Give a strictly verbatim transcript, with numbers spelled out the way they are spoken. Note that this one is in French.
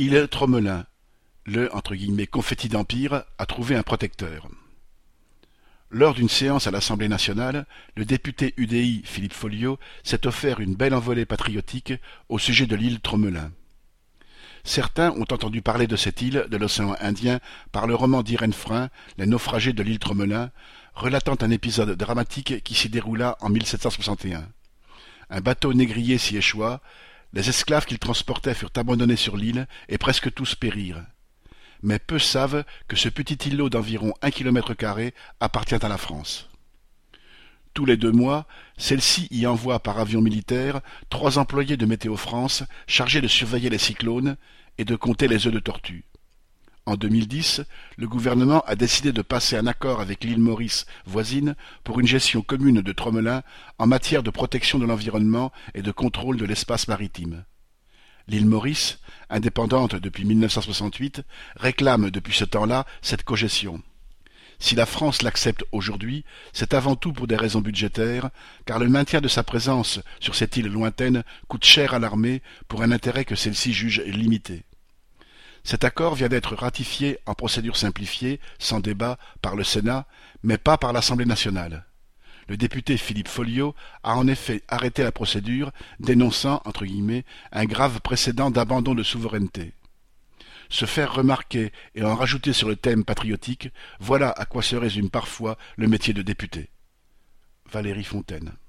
Île Tromelin, le entre guillemets, confetti d'Empire, a trouvé un protecteur. Lors d'une séance à l'Assemblée nationale, le député U D I Philippe Folliot s'est offert une belle envolée patriotique au sujet de l'île Tromelin. Certains ont entendu parler de cette île de l'océan Indien par le roman d'Irène Frein, Les naufragés de l'île Tromelin, relatant un épisode dramatique qui s'y déroula en mille sept cent soixante et un. Un bateau négrier s'y échoua, les esclaves qu'il transportait furent abandonnés sur l'île et presque tous périrent. Mais peu savent que ce petit îlot d'environ un kilomètre carré appartient à la France. Tous les deux mois, celle-ci y envoie par avion militaire trois employés de Météo France chargés de surveiller les cyclones et de compter les œufs de tortue. En deux mille dix, le gouvernement a décidé de passer un accord avec l'île Maurice voisine pour une gestion commune de Tromelin en matière de protection de l'environnement et de contrôle de l'espace maritime. L'île Maurice, indépendante depuis mille neuf cent soixante-huit, réclame depuis ce temps-là cette cogestion. Si la France l'accepte aujourd'hui, c'est avant tout pour des raisons budgétaires, car le maintien de sa présence sur cette île lointaine coûte cher à l'armée pour un intérêt que celle-ci juge limité. Cet accord vient d'être ratifié en procédure simplifiée, sans débat, par le Sénat, mais pas par l'Assemblée nationale. Le député Philippe Folliot a en effet arrêté la procédure, dénonçant, entre guillemets, un grave précédent d'abandon de souveraineté. Se faire remarquer et en rajouter sur le thème patriotique, voilà à quoi se résume parfois le métier de député. Valérie Fontaine.